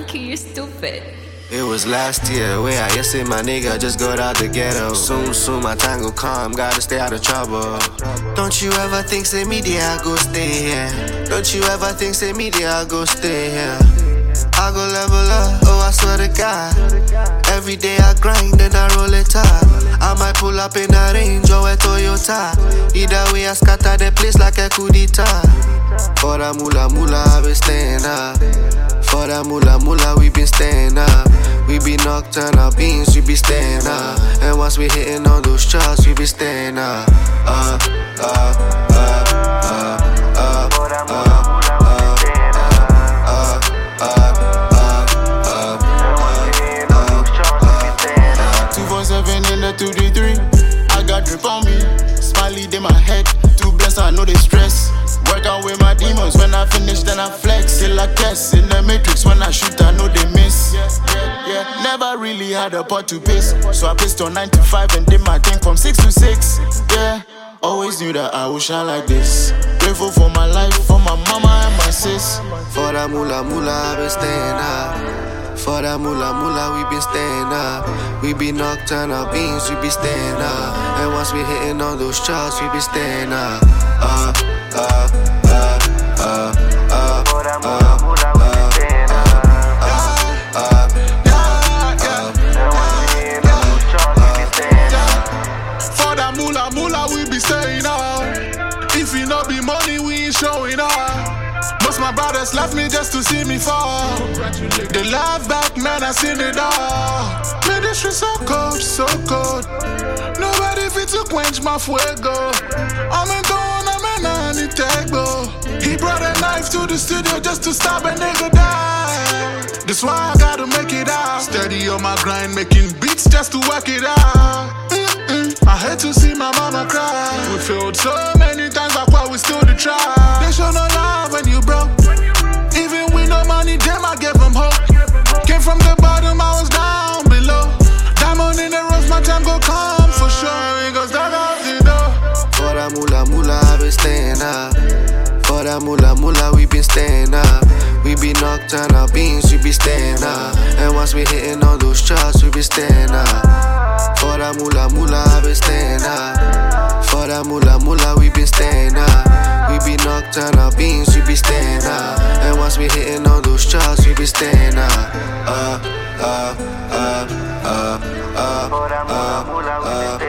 Monkey, you stupid. It was last year where I say my nigga just got out the ghetto. Soon my time go come, gotta stay out of trouble. Don't you ever think say me there I go stay here. Don't you ever think say me there I go stay here. I go level up, oh I swear to God. Every day I grind and I roll it up. I might pull up in a Range or a Toyota. Either way I scatter the place like a coup d'etat. For the mula I been staying up. For the mula we been staying up. We be nocturnal beans, we be staying up. And once we hitting on those charts, we be staying up. In the 2D3, I got drip on me. Smiley in my head, too blessed, I know they stress. Work out with my demons, when I finish then I flex. Still like Tess in the Matrix, when I shoot I know they miss. Yeah, never really had a pot to piss. So I pissed on 9 to 5 and did my thing from 6 to 6. Yeah, always knew that I would shine like this. Grateful for my life, for my mama and my sis. For the mula I been staying up. For the mula we been staying up. We be nocturnal beans, we be staying up. And once we hitting on those charts, we be staying up. For the mula we be staying up. If it not be money, we ain't showing up. Most my brothers left me just to see me fall. They laugh back, man, I seen it all. Man, this shit so cold, so cold. Nobody fit to quench my fuego. I'm in tone, I'm in Anitego. He brought a knife to the studio just to stop a nigga die. That's why I gotta make it out. Steady on my grind, making beats just to work it out. I hate to see my mama cry. We failed so many times, but why we still to try. They show no love when you broke. Even with no money, damn, I gave them hope. Came from the bottom, I was down below. Diamond in the rough, my time go come for sure. We gon' start off the door. For the mula I been staying up. For the mula we been staying up. We be nocturnal beans, we be staying up. And once we hitting on those charts, we be staying up. For the mula I been staying up. For the mula we been staying up. We be nocturnal beans, we be staying up. And once we hitting on those charts, we be staying up. For the mula we been staying up.